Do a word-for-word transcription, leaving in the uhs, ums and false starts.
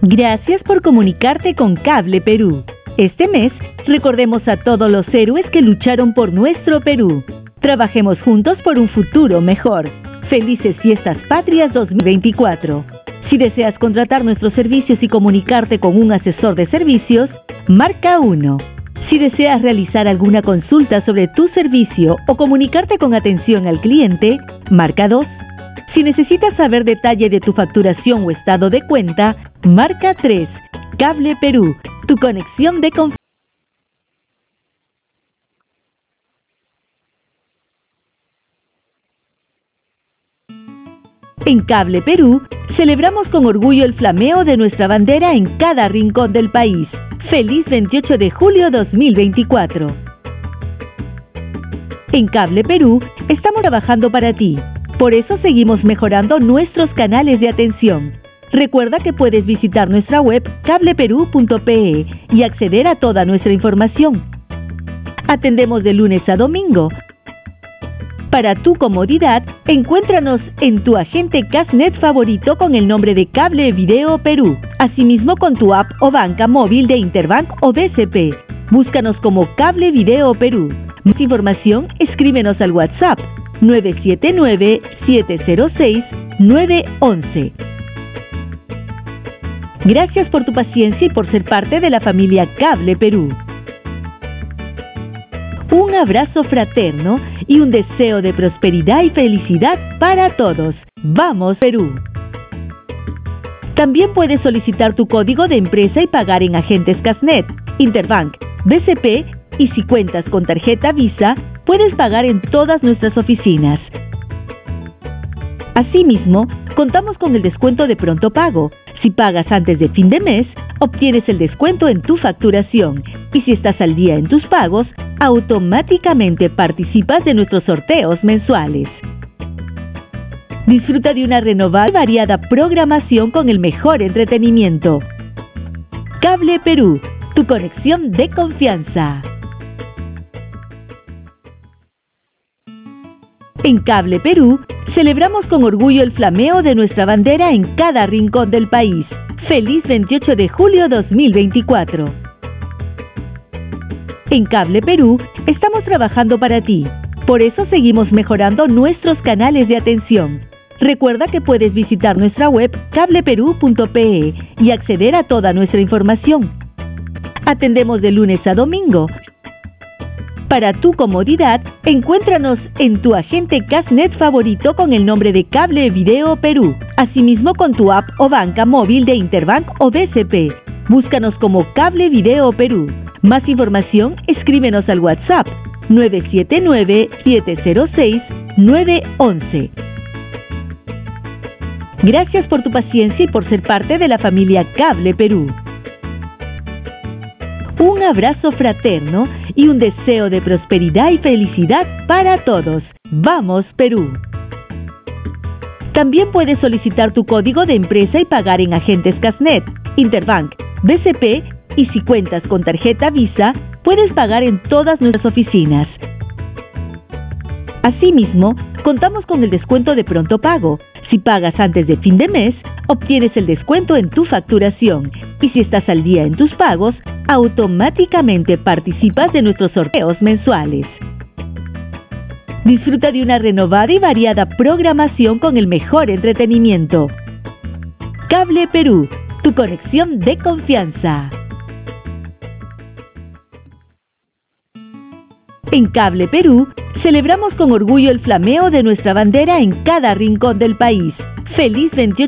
Gracias por comunicarte con Cable Perú. Este mes, recordemos a todos los héroes que lucharon por nuestro Perú. Trabajemos juntos por un futuro mejor. Felices Fiestas Patrias dos mil veinticuatro. Si deseas contratar nuestros servicios y comunicarte con un asesor de servicios, marca uno. Si deseas realizar alguna consulta sobre tu servicio o comunicarte con atención al cliente, marca dos. Si necesitas saber detalle de tu facturación o estado de cuenta, marca tres. Cable Perú, tu conexión de confianza. En Cable Perú, celebramos con orgullo el flameo de nuestra bandera en cada rincón del país. ¡Feliz veintiocho de julio dos mil veinticuatro! En Cable Perú, estamos trabajando para ti. Por eso seguimos mejorando nuestros canales de atención. Recuerda que puedes visitar nuestra web cable perú punto pe y acceder a toda nuestra información. Atendemos de lunes a domingo. Para tu comodidad, encuéntranos en tu agente Casnet favorito con el nombre de Cable Video Perú. Asimismo con tu app o banca móvil de Interbank o B C P. Búscanos como Cable Video Perú. Más información, escríbenos al WhatsApp nueve siete nueve, siete cero seis, nueve uno uno. Gracias por tu paciencia y por ser parte de la familia Cable Perú. Un abrazo fraterno y un deseo de prosperidad y felicidad para todos. ¡Vamos, Perú! También puedes solicitar tu código de empresa y pagar en agentes Casnet, Interbank, B C P y si cuentas con tarjeta Visa, puedes pagar en todas nuestras oficinas. Asimismo, contamos con el descuento de pronto pago. Si pagas antes de fin de mes, obtienes el descuento en tu facturación. Y si estás al día en tus pagos, automáticamente participas de nuestros sorteos mensuales. Disfruta de una renovada y variada programación con el mejor entretenimiento. Cable Perú, tu conexión de confianza. En Cable Perú, celebramos con orgullo el flameo de nuestra bandera en cada rincón del país. ¡Feliz veintiocho de julio dos mil veinticuatro! En Cable Perú, estamos trabajando para ti. Por eso seguimos mejorando nuestros canales de atención. Recuerda que puedes visitar nuestra web cable perú punto pe y acceder a toda nuestra información. Atendemos de lunes a domingo. Para tu comodidad, encuéntranos en tu agente Casnet favorito con el nombre de Cable Video Perú. Asimismo con tu app o banca móvil de Interbank o B C P. Búscanos como Cable Video Perú. Más información, escríbenos al WhatsApp nueve siete nueve, siete cero seis, nueve uno uno. Gracias por tu paciencia y por ser parte de la familia Cable Perú. Un abrazo fraterno y un deseo de prosperidad y felicidad para todos. ¡Vamos, Perú! También puedes solicitar tu código de empresa y pagar en agentes Casnet, Interbank, B C P y si cuentas con tarjeta Visa, puedes pagar en todas nuestras oficinas. Asimismo, contamos con el descuento de pronto pago. Si pagas antes de fin de mes, obtienes el descuento en tu facturación. Y si estás al día en tus pagos, automáticamente participas de nuestros sorteos mensuales. Disfruta de una renovada y variada programación con el mejor entretenimiento. Cable Perú, tu conexión de confianza. En Cable Perú, celebramos con orgullo el flameo de nuestra bandera en cada rincón del país. ¡Feliz veintiocho!